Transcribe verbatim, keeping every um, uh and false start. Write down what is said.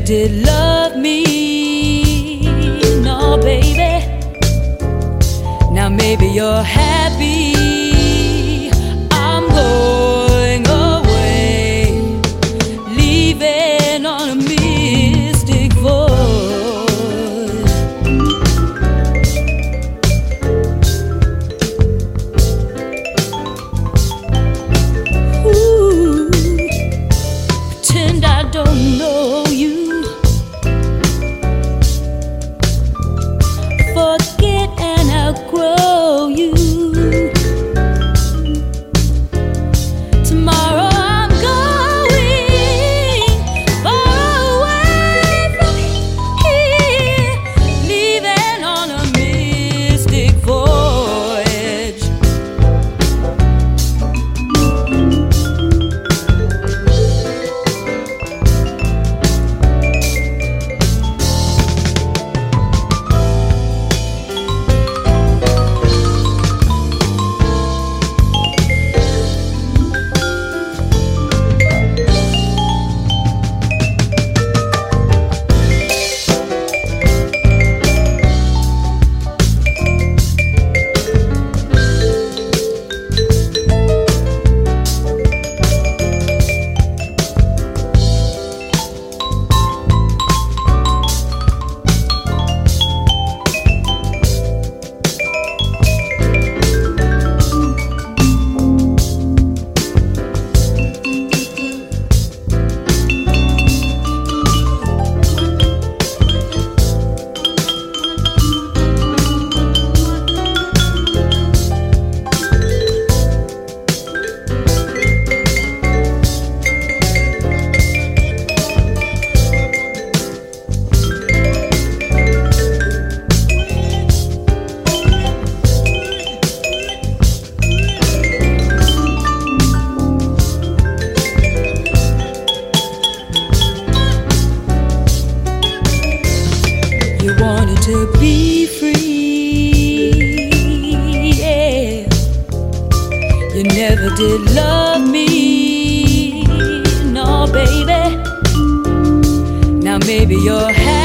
did love me, no baby. Now maybe you're happy. I'm going away, leaving on a mystic voyage. Ooh, pretend I don't know you. Forget and outgrow you. Tomorrow I'm going far away from here, leaving on a mystic voyage. You wanted to be free, yeah. You never did love me, no baby. Now maybe you're happy.